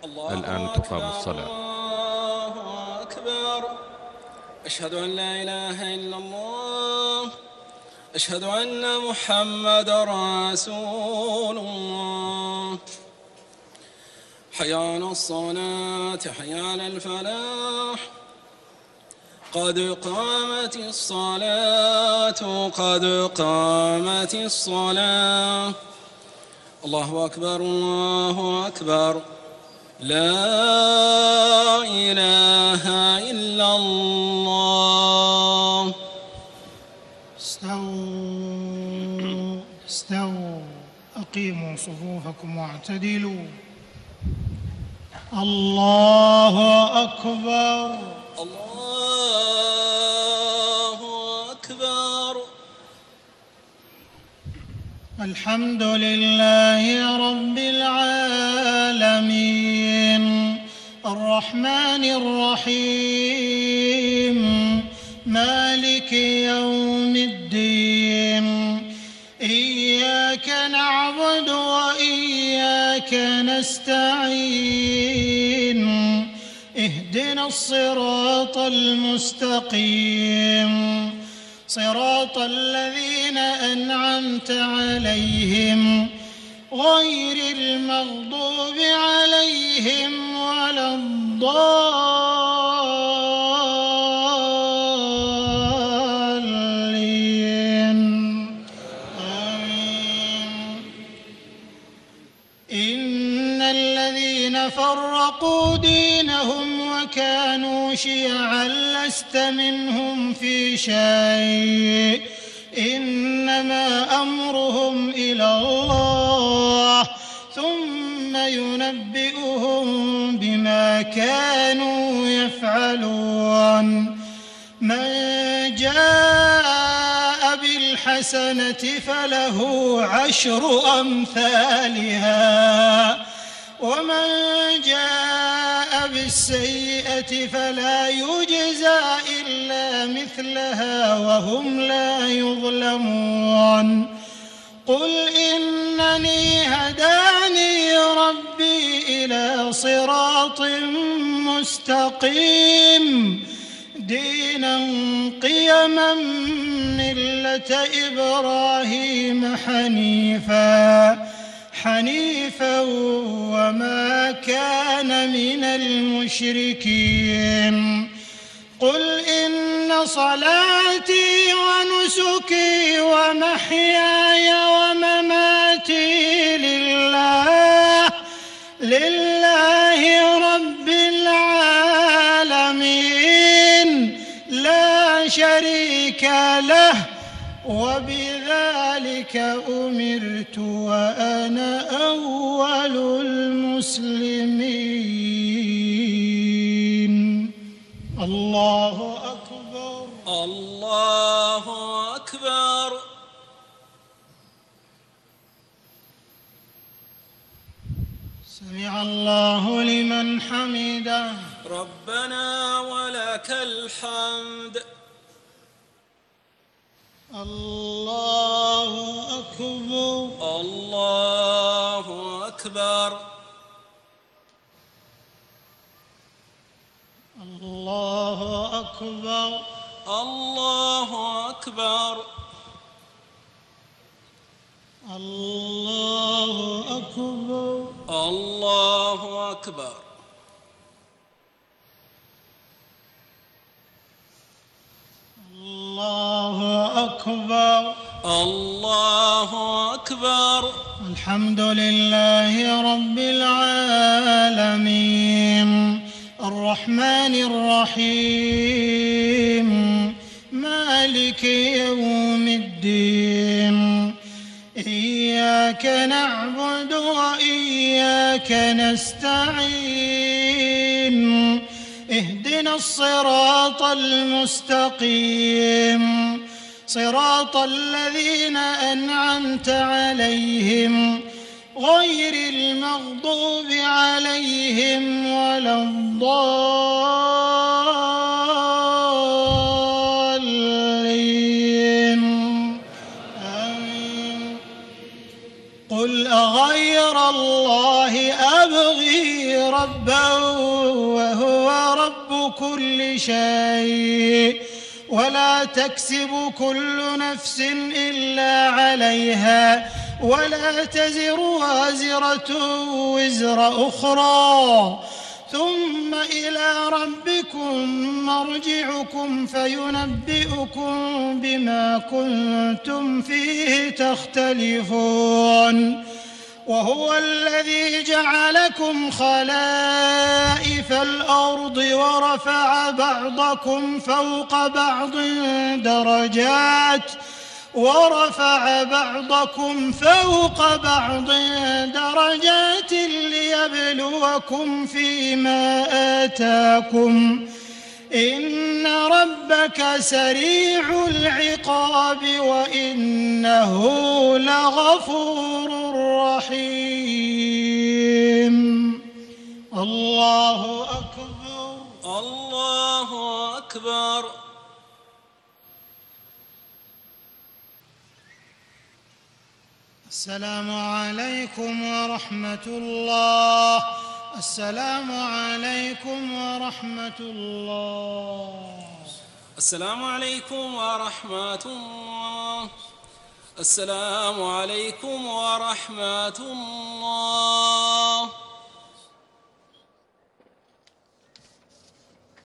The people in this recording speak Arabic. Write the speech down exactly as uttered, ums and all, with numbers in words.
الآن تقام الصلاة. الله أكبر. أشهد أن لا إله إلا الله. أشهد أن محمد رسول الله. حي على الصلاة حي على الفلاح. قد قامت الصلاة قد قامت الصلاة. الله أكبر الله أكبر. لا إله إلا الله. استووا استووا أقيموا صفوفكم واعتدلوا. الله أكبر الله أكبر. الحمد لله رب العالمين الرحمن الرحيم مالك يوم الدين. إياك نعبد وإياك نستعين. اهدنا الصراط المستقيم صراط الذين أنعمت عليهم غير المغضوب عليهم ولا الضالين. آمين. إن الذين فرقوا دينهم وكانوا شيعا لست منهم في شيء إنما أمرهم إلى الله ثم ينبئهم بما كانوا يفعلون. من جاء بالحسنة فله عشر أمثالها ومن جاء بالسيئة فلا يجزى إلا مثلها وهم لا يظلمون. قل إنني هداني ربي إلى صراط مستقيم دينا قيما ملة إبراهيم حنيفا حنيفا وما كان من المشركين. قل إن صلاتي ونسكي ومحياي ومماتي لله لله رب العالمين لا شريك له وبذلك أمرت وأنا أول المسلمين. الله أكبر الله أكبر. سمع الله لمن حمده. ربنا ولك الحمد. الله أكبر الله أكبر. الله أكبر الله أكبر. الله أكبر الله أكبر. الله أكبر الله أكبر. الحمد لله رب العالمين الرحمن الرحيم مالك يوم الدين. إياك نعبد وإياك نستعين. اهدنا الصراط المستقيم صراط الذين أنعمت عليهم غير المغضوب عليهم ولا الضالين. آمين. قل أغير الله أبغي ربا ربا وهو رب كل شيء ولا تكسب كل نفس إلا عليها ولا تزر وازرة وزر أخرى ثم إلى ربكم مرجعكم فينبئكم بما كنتم فيه تختلفون وهو الذي جعلكم خلائف الأرض ورفع بعضكم فوق بعض درجات ورفع بعضكم فوق بعض درجات ليبلوكم فيما آتاكم إن ربك سريع العقاب وإنه لغفور رحيم. الله أكبر. الله أكبر. السلام عليكم ورحمة الله. السلام عليكم ورحمة الله. السلام عليكم ورحمة الله. السلام عليكم ورحمة الله.